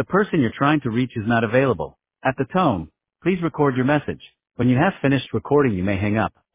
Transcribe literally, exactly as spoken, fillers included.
person you're trying to reach is not available. At the tone, please record your message. When you have finished recording, you may hang up.